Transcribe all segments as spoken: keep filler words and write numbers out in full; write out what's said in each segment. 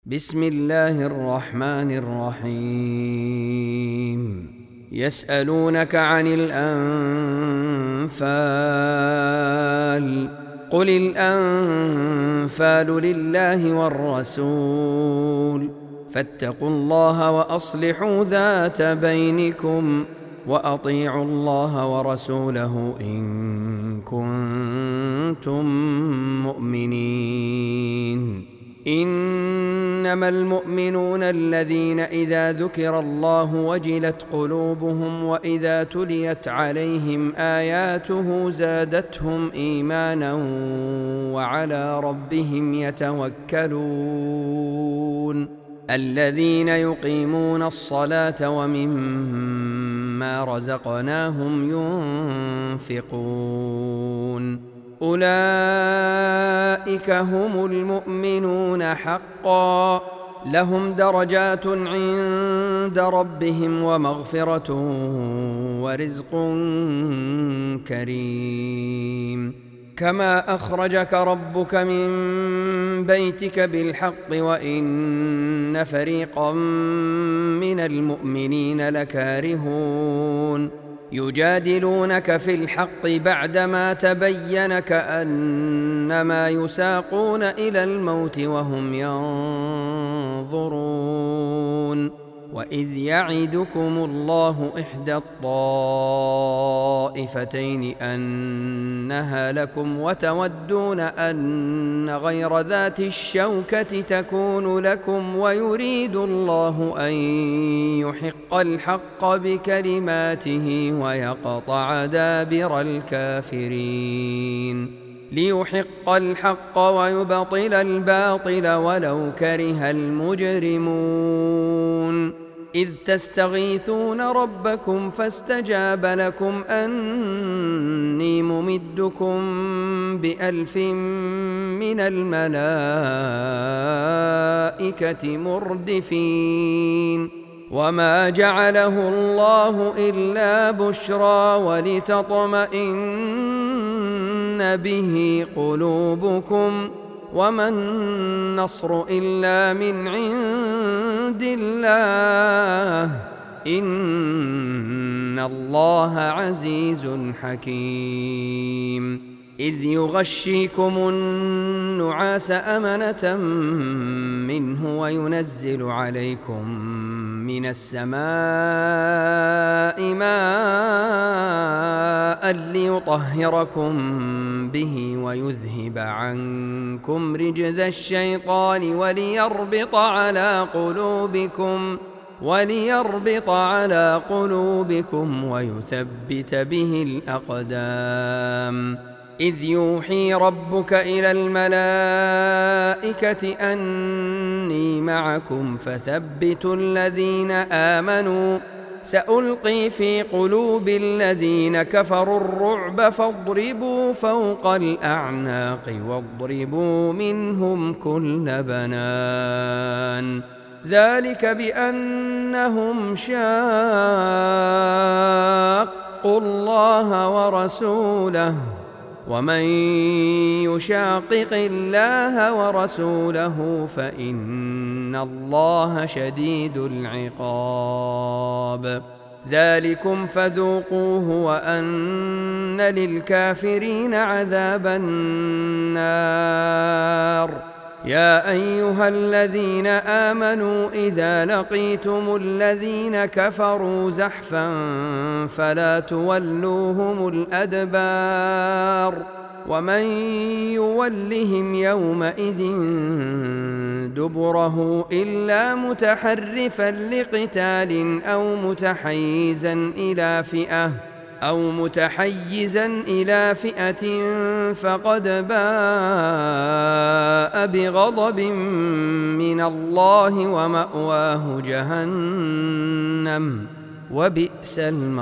بسم الله الرحمن الرحيم يسألونك عن الأنفال قل الأنفال لله والرسول فاتقوا الله وأصلحوا ذات بينكم وأطيعوا الله ورسوله إن كنتم مؤمنين. إنما المؤمنون الذين إذا ذكر الله وجلت قلوبهم وإذا تليت عليهم آياته زادتهم إيمانا وعلى ربهم يتوكلون. الذين يقيمون الصلاة ومما رزقناهم ينفقون أولئك هم المؤمنون حقا لهم درجات عند ربهم ومغفرة ورزق كريم. كما أخرجك ربك من بيتك بالحق وإن فريقا من المؤمنين لكارهون يجادلونك في الحق بعدما تبين كأنما يساقون إلى الموت وهم ينظرون. وإذ يعدكم الله إحدى الطائفتين أنها لكم وتودون أن غير ذات الشوكة تكون لكم ويريد الله أن يحق الحق بكلماته ويقطع دابر الكافرين ليحق الحق ويبطل الباطل ولو كره المجرمون. إذ تستغيثون ربكم فاستجاب لكم أني ممدكم بألف من الملائكة مردفين. وما جعله الله إلا بشرى ولتطمئن به قلوبكم وما النصر إلا من عند الله إن الله عزيز حكيم. إذ يغشيكم النعاس أمنة منه وينزل عليكم من السماء ماء ليطهركم به ويذهب عنكم رجز الشيطان وليربط على قلوبكم وليربط على قلوبكم ويثبت به الأقدام. إذ يوحي ربك إلى الملائكة أني معكم فثبتوا الذين آمنوا سألقي في قلوب الذين كفروا الرعب فاضربوا فوق الأعناق واضربوا منهم كل بنان. ذلك بأنهم شاقوا الله ورسوله ومن يشاقق الله ورسوله فإن الله شديد العقاب. ذلكم فذوقوه وأن للكافرين عذاب النار. يا أيها الذين آمنوا إذا لقيتم الذين كفروا زحفا فلا تولوهم الأدبار ومن يولهم يومئذ دبره إلا متحرفا لقتال أو متحيزا إلى فئة أو متحيزا إلى فئة فقد باء بغضب من الله ومأواه جهنم وبئس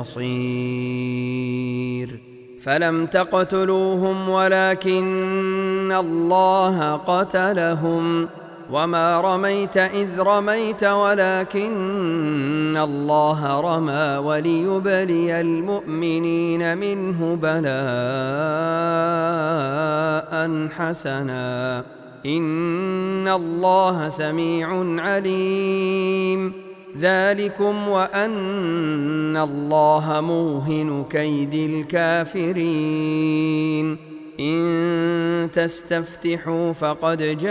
المصير. فلم تقتلوهم ولكن الله قتلهم وما رميت إذ رميت ولكن الله رمى وليبلي المؤمنين منه بلاء حسنا إن الله سميع عليم. ذلكم وأن الله موهن كيد الكافرين. إن تستفتحوا فقد جاءكم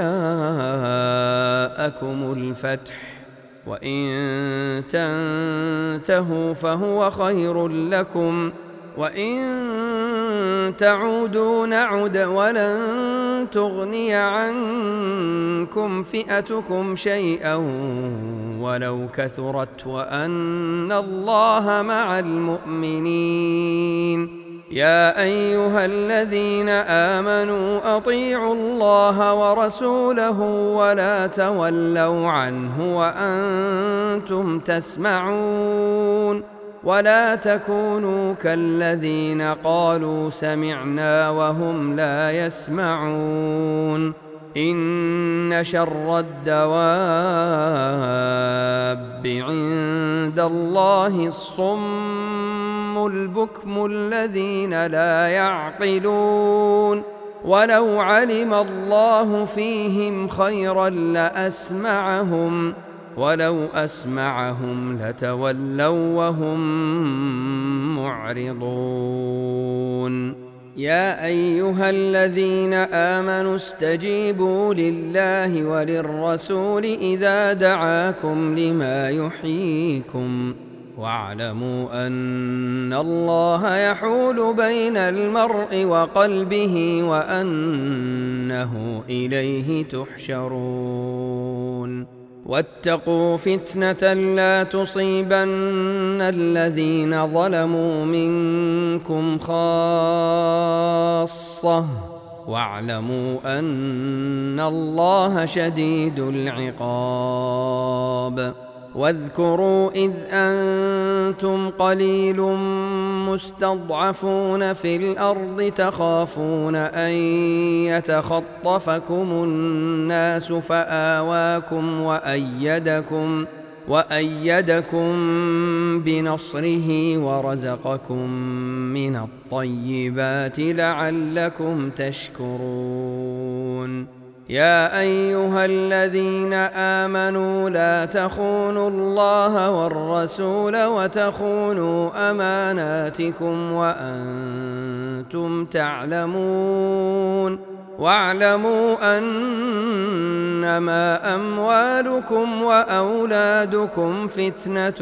الفتح وإن تنتهوا فهو خير لكم وإن تعودوا نعد ولن تغني عنكم فئتكم شيئا ولو كثرت وأن الله مع المؤمنين. يا أيها الذين آمنوا أطيعوا الله ورسوله ولا تولوا عنه وأنتم تسمعون ولا تكونوا كالذين قالوا سمعنا وهم لا يسمعون. إن شر الدواب عند الله الصم البكم الذين لا يعقلون. ولو علم الله فيهم خيرا لأسمعهم ولو أسمعهم لتولوا وهم معرضون. يا أيها الذين آمنوا استجيبوا لله وللرسول إذا دعاكم لما يحييكم واعلموا أن الله يحول بين المرء وقلبه وأنه إليه تحشرون. واتقوا فتنة لا تصيبن الذين ظلموا منكم خاصة واعلموا أن الله شديد العقاب. واذكروا إذ أنتم قليل مستضعفون في الأرض تخافون أن يتخطفكم الناس فآواكم وأيدكم وأيدكم بنصره ورزقكم من الطيبات لعلكم تشكرون. يا أيها الذين آمنوا لا تخونوا الله والرسول وتخونوا أماناتكم وأنتم تعلمون. واعلموا أنما أموالكم وأولادكم فتنة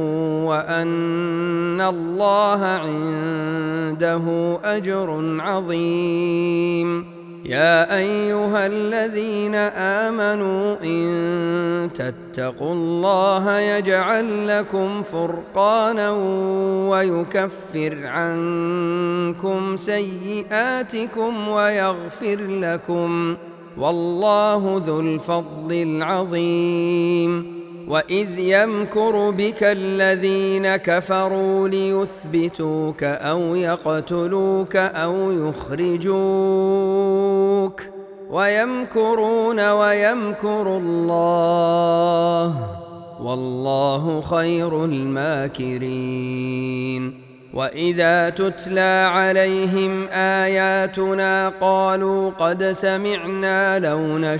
وأن الله عنده أجر عظيم. يا أيها الذين آمنوا إن تتقوا الله يجعل لكم فرقانا ويكفر عنكم سيئاتكم ويغفر لكم والله ذو الفضل العظيم. وإذ يمكر بك الذين كفروا ليثبتوك أو يقتلوك أو يخرجوك ويمكرون ويمكر الله والله خير الماكرين. وإذا تتلى عليهم آياتنا قالوا قد سمعنا لو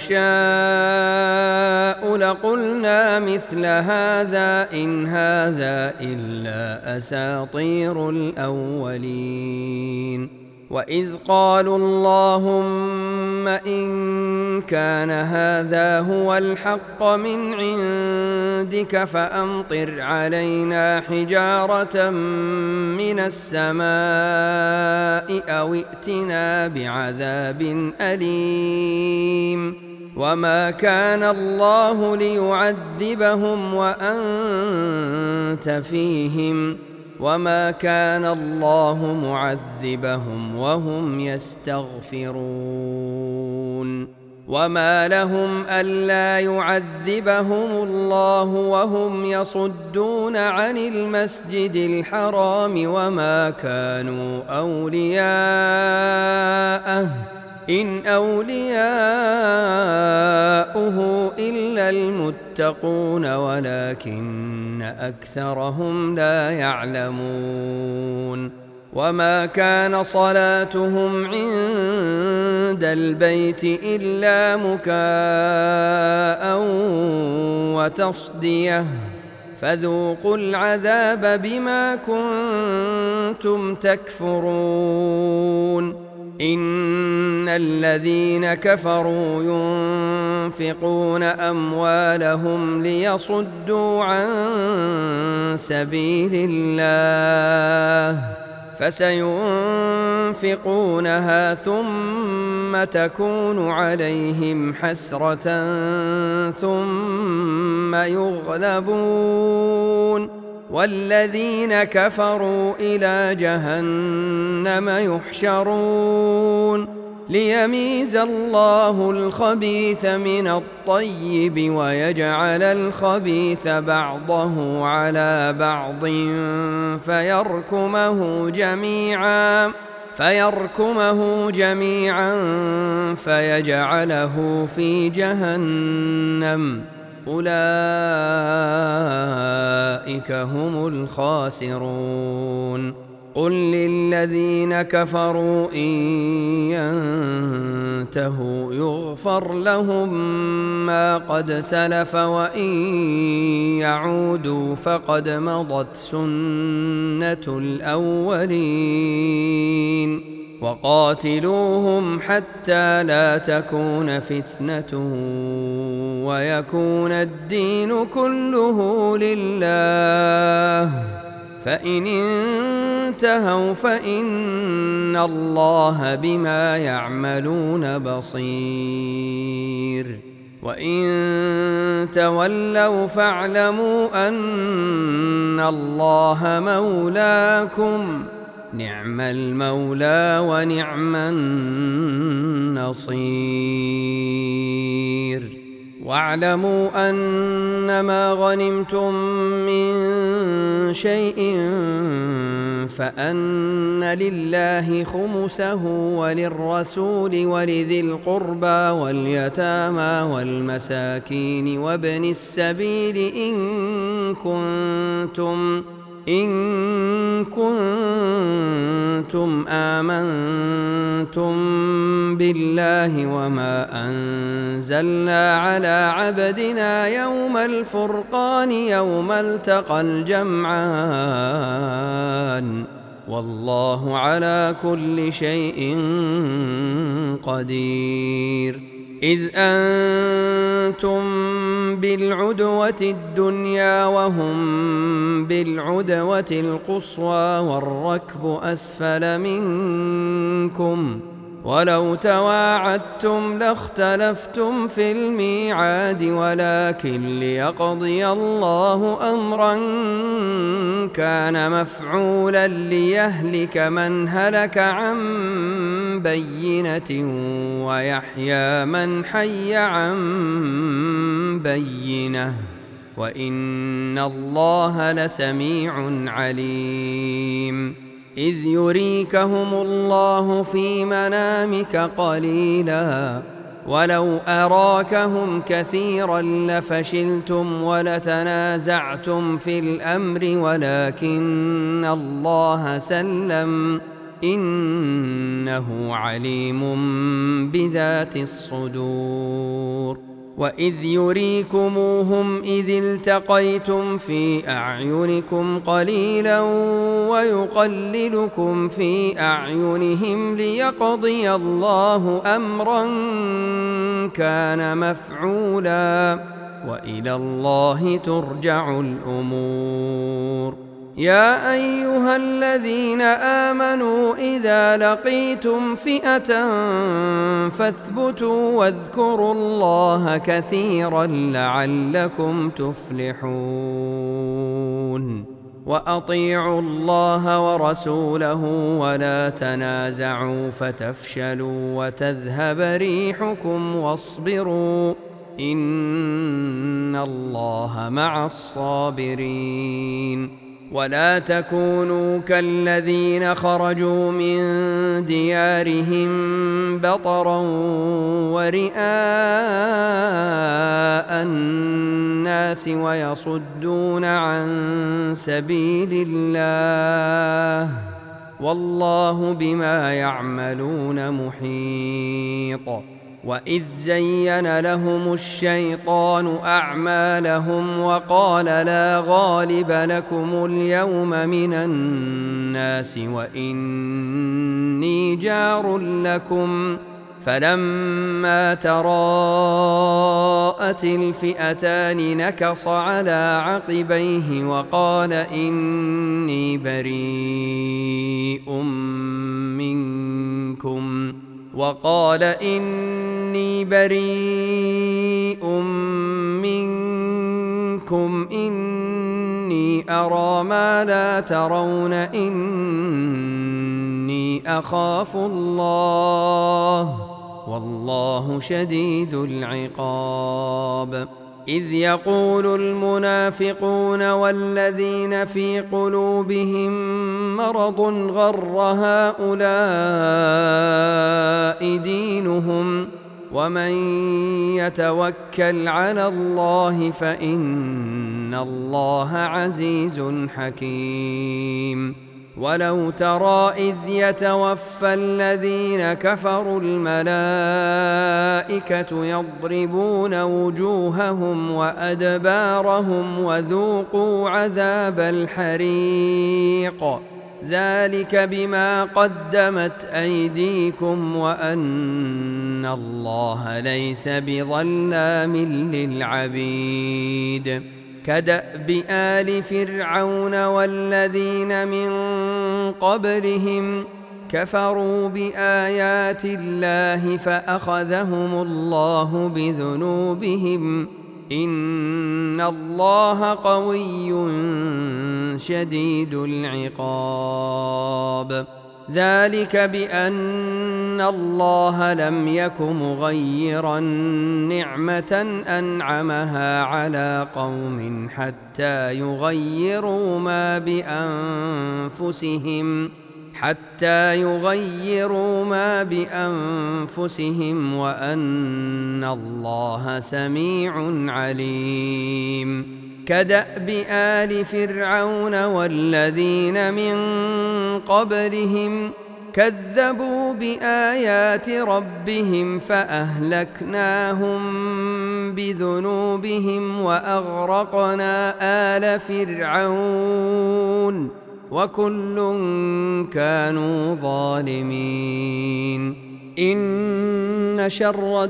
نشاء لقلنا مثل هذا إن هذا إلا أساطير الأولين. وإذ قالوا اللهم إن كان هذا هو الحق من عندك فأمطر علينا حجارة من السماء أو ائتنا بعذاب أليم. وما كان الله ليعذبهم وأنت فيهم وما كان الله معذبهم وهم يستغفرون. وما لهم ألا يعذبهم الله وهم يصدون عن المسجد الحرام وما كانوا أولياءه إن أولياؤه إلا المتقون ولكن أكثرهم لا يعلمون. وما كان صلاتهم عند البيت إلا مكاء وتصدية فذوقوا العذاب بما كنتم تكفرون إن الذين كفروا ينفقون أموالهم ليصدوا عن سبيل الله فسينفقونها ثم تكون عليهم حسرة ثم يغلبون والذين كفروا إلى جهنم يحشرون ليميز الله الخبيث من الطيب ويجعل الخبيث بعضه على بعض فيركمه جميعا فيركمه جميعا فيجعله في جهنم أولئك هم الخاسرون قل للذين كفروا إن ينتهوا يغفر لهم ما قد سلف وإن يعودوا فقد مضت سنة الأولين وقاتلوهم حتى لا تكون فتنة ويكون الدين كله لله فإن انتهوا فإن الله بما يعملون بصير وإن تولوا فاعلموا أن الله مولاكم نعم المولى ونعم النصير واعلموا أنما غنمتم من شيء فأن لله خمسه وللرسول ولذي القربى واليتامى والمساكين وابن السبيل إن كنتم إن كنتم آمنتم بالله وما أنزلنا على عبدنا يوم الفرقان يوم التقى الجمعان والله على كل شيء قدير إذ أنتم بالعدوة الدنيا وهم بالعدوة القصوى والركب أسفل منكم ولو تواعدتم لاختلفتم في الميعاد ولكن ليقضي الله أمرا كان مفعولا ليهلك من هلك عن بينة ويحيى من حي عن بينة وإن الله لسميع عليم إذ يريكهم الله في منامك قليلا ولو أراكهم كثيرا لفشلتم ولتنازعتم في الأمر ولكن الله سلم إنه عليم بذات الصدور وإذ يريكموهم إذ التقيتم في أعينكم قليلا ويقللكم في أعينهم ليقضي الله أمرا كان مفعولا وإلى الله ترجع الأمور يا أيها الذين آمنوا إذا لقيتم فئة فاثبتوا واذكروا الله كثيرا لعلكم تفلحون وأطيعوا الله ورسوله ولا تنازعوا فتفشلوا وتذهب ريحكم واصبروا إن الله مع الصابرين ولا تكونوا كالذين خرجوا من ديارهم بطرا ورئاء الناس ويصدون عن سبيل الله والله بما يعملون محيط. وإذ زين لهم الشيطان أعمالهم وقال لا غالب لكم اليوم من الناس وإني جار لكم، فلما تراءت الفئتان نكص على عقبيه وقال إني بريء منكم وقال إني بريء منكم إني أرى ما لا ترون إني أخاف الله والله شديد العقاب. إذ يقول المنافقون والذين في قلوبهم مرض غر هؤلاء دينهم ومن يتوكل على الله فإن الله عزيز حكيم. ولو ترى إذ يتوفى الذين كفروا الملائكة يضربون وجوههم وأدبارهم وذوقوا عذاب الحريق ذلك بما قدمت أيديكم وأن الله ليس بظلام للعبيد. كدأب آل فرعون والذين من قبلهم كفروا بآيات الله فأخذهم الله بذنوبهم إن الله قوي شديد العقاب. ذلك بأن الله لم يك مغيرا نعمة أنعمها على قوم حتى يغيروا ما بأنفسهم حتى يغيروا ما بأنفسهم وأن الله سميع عليم. كدأب آل فرعون والذين من قبلهم كذبوا بآيات ربهم فأهلكناهم بذنوبهم وأغرقنا آل فرعون وكل كانوا ظالمين. إن شر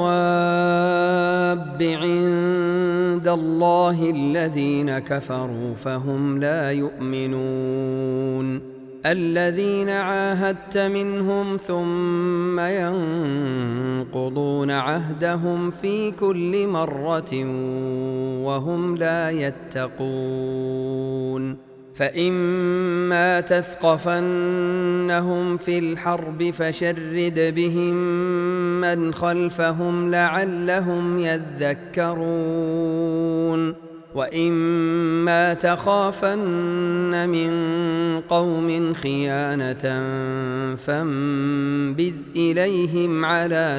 الدواب عند الله الذين كفروا فهم لا يؤمنون. الذين عاهدت منهم ثم ينقضون عهدهم في كل مرة وهم لا يتقون. فإما تثقفنهم في الحرب فشرد بهم من خلفهم لعلهم يذكرون. وإما تخافن من قوم خيانة فانبذ إليهم على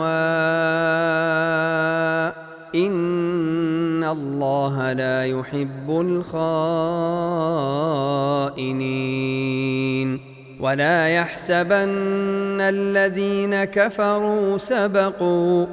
سواء إن الله لا يحب الخائنين. ولا يحسبن الذين كفروا سبقوا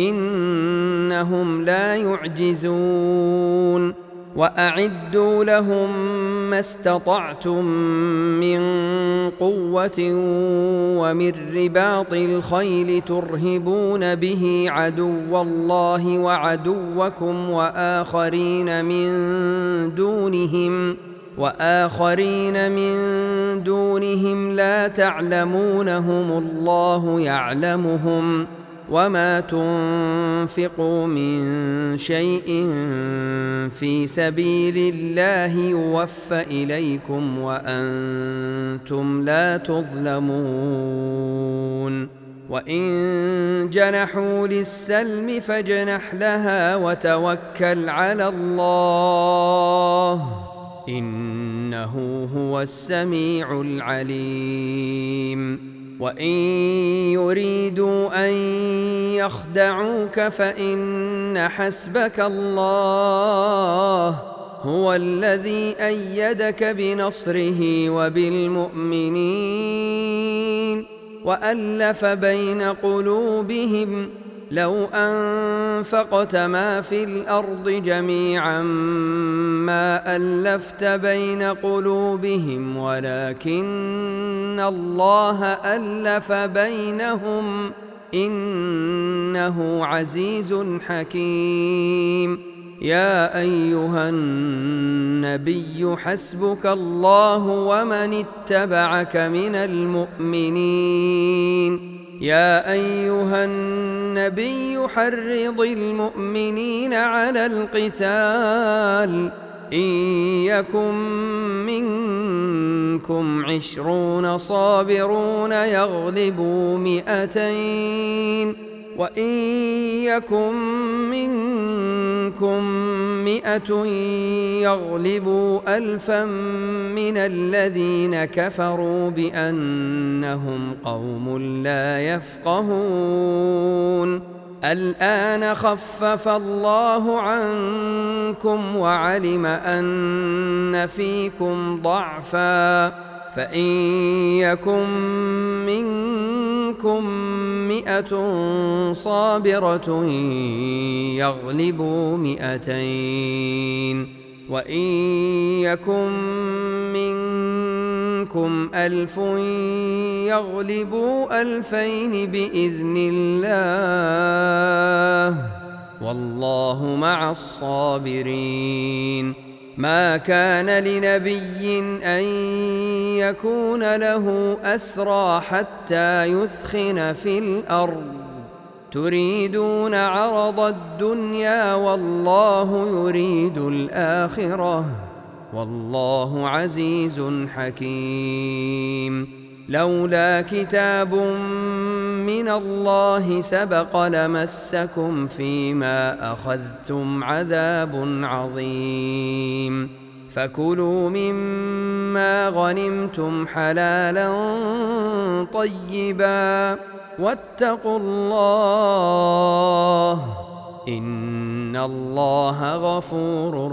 إنهم لا يعجزون. وأعدوا لهم ما استطعتم من قوة ومن رباط الخيل ترهبون به عدو الله وعدوكم وآخرين من دونهم وآخرين من دونهم لا تعلمونهم الله يعلمهم وما تنفقوا من شيء في سبيل الله يوفى إليكم وأنتم لا تظلمون. وإن جنحوا للسلم فاجنح لها وتوكل على الله إنه هو السميع العليم. وإن يريدوا أن يخدعوك فإن حسبك الله هو الذي أيدك بنصره وبالمؤمنين وألف بين قلوبهم لو أنفقت ما في الأرض جميعا ما ألفت بين قلوبهم ولكن الله ألف بينهم إنه عزيز حكيم. يا أيها النبي حسبك الله ومن اتبعك من المؤمنين. يا أيها النبي حرض المؤمنين على القتال إن يكن منكم عشرون صابرون يغلبوا مئتين وإن يكن منكم مئة يغلبوا ألفا من الذين كفروا بأنهم قوم لا يفقهون. الآن خفف الله عنكم وعلم أن فيكم ضعفا فإن يكن منكم مئة صابرة يغلبوا مئتين وإن يكن منكم ألف يغلبوا ألفين بإذن الله والله مع الصابرين. ما كان لنبي أن يكون له أسرى حتى يثخن في الأرض تريدون عرض الدنيا والله يريد الآخرة والله عزيز حكيم. لولا كتاب من الله سبق لمسكم فيما أخذتم عذاب عظيم. فكلوا مما غنمتم حلالا طيبا واتقوا الله إن الله غفور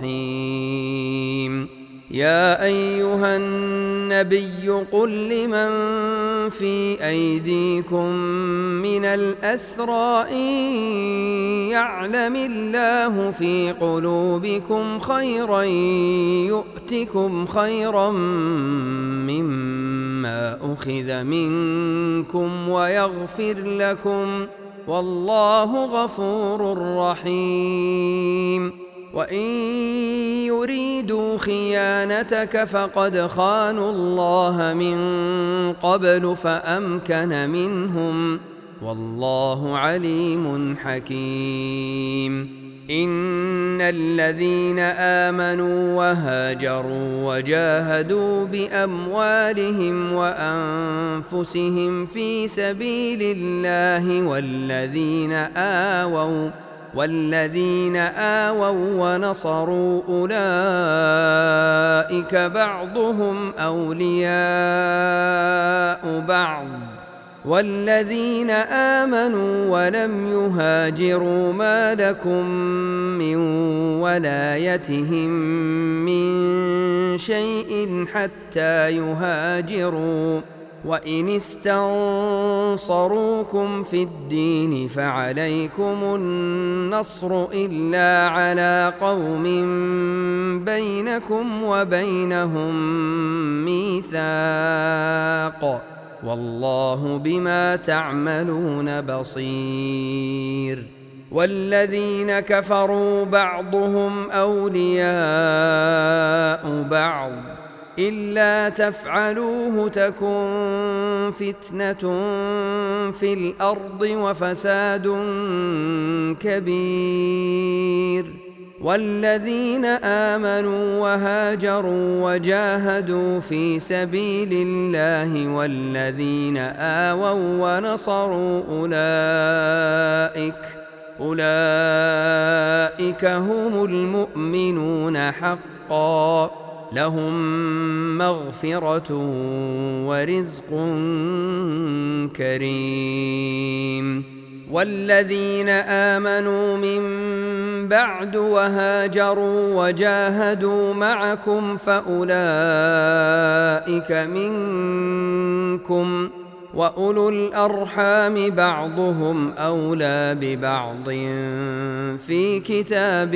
رحيم. يا أيها النبي قل لمن في أيديكم من الأسرى إن يعلم الله في قلوبكم خيرا يؤتكم خيرا مما أخذ منكم ويغفر لكم والله غفور رحيم. وإن يريدوا خيانتك فقد خانوا الله من قبل فأمكن منهم والله عليم حكيم. إن الذين آمنوا وهاجروا وجاهدوا بأموالهم وأنفسهم في سبيل الله والذين آووا والذين آووا ونصروا أولئك بعضهم أولياء بعض والذين آمنوا ولم يهاجروا ما لكم من ولايتهم من شيء حتى يهاجروا وإن استنصروكم في الدين فعليكم النصر إلا على قوم بينكم وبينهم ميثاق والله بما تعملون بصير. والذين كفروا بعضهم أولياء بعض إلا تفعلوه تكن فتنة في الأرض وفساد كبير. والذين آمنوا وهاجروا وجاهدوا في سبيل الله والذين آووا ونصروا أولئك أولئك هم المؤمنون حقا لهم مغفرة ورزق كريم. والذين آمنوا من بعد وهاجروا وجاهدوا معكم فأولئك منكم، وأولو الأرحام بعضهم أولى ببعض في كتاب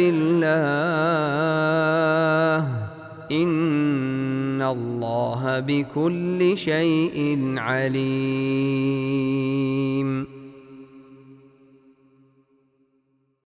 الله، إن الله بكل شيء عليم.